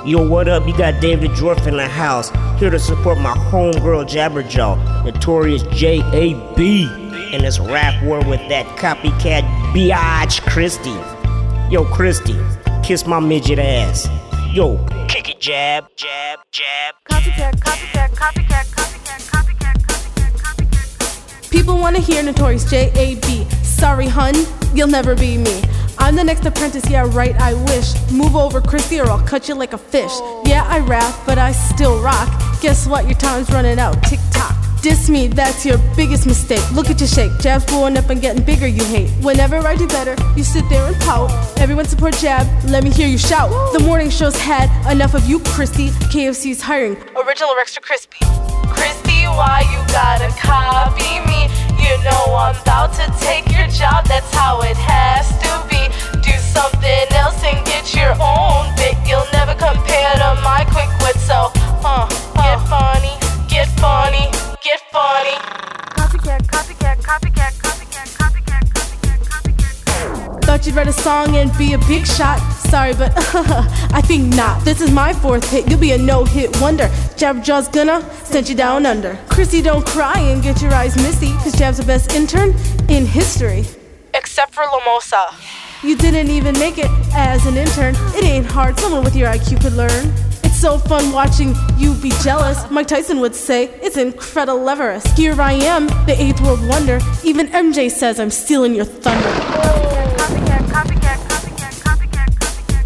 Yo, what up? You got David Dwarf in the house. Here to support my homegirl Jabberjaw, Notorious J.A.B. in this rap war with that copycat biatch Christy. Yo, Christy, kiss my midget ass. Yo, kick it, jab, jab, jab. Copycat, copycat, copycat, copycat, copycat, copycat, copycat. People wanna hear Notorious J.A.B. Sorry, hun, you'll never be me. I'm the next apprentice, yeah, right, I wish. Move over, Christy, or I'll cut you like a fish. Yeah, I rap, but I still rock. Guess what? Your time's running out. Tick-tock. Diss me, that's your biggest mistake. Look at your shake. Jab's blowing up and getting bigger, you hate. Whenever I do better, you sit there and pout. Everyone support Jab, let me hear you shout. The morning show's had enough of you, Christy. KFC's hiring original or extra crispy. Christy, why you gotta copy me? You know I'm about to take your job, that's how it has to be. Do something else and get your own bit. You'll never compare to my quick wit, so get funny, get funny, get funny. Copycat, copycat, copycat, copycat, copycat, copycat, copycat. Thought you'd write a song and be a big shot. Sorry, but I think not. This is my fourth hit, you'll be a no-hit wonder. Jabberjaw's gonna send you down under. Chrissy, don't cry and get your eyes misty, cause Jab's the best intern in history. Except for Lamosa. You didn't even make it as an intern. It ain't hard, someone with your IQ could learn. It's so fun watching you be jealous. Mike Tyson would say, it's incredileverous. Here I am, the 8th world wonder. Even MJ says I'm stealing your thunder. Copycat, copycat, copycat, copycat, copycat,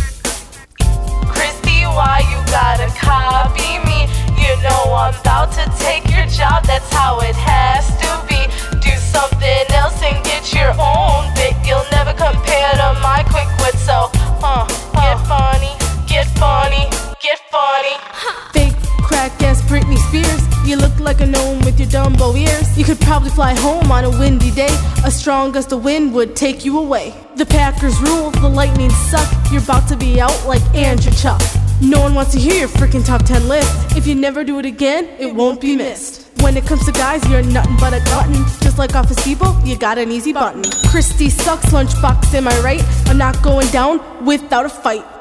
copycat. Christy, why you gotta copy me? You know I'm about to take your job, that's how it has to be. Do something else and get your own bit. You'll never compare to my quick wit, so get funny, get funny, get funny. Fake crack-ass Britney Spears. You look like a gnome with your Dumbo ears. You could probably fly home on a windy day. A strong gust of wind would take you away. The Packers rule, the Lightning suck. You're about to be out like Andrew Chuck. No one wants to hear your freaking top 10 list. If you never do it again, it won't be missed. When it comes to guys, you're nothing but a glutton. Just like Office Depot, you got an easy button. Christy sucks, lunchbox, am I right? I'm not going down without a fight.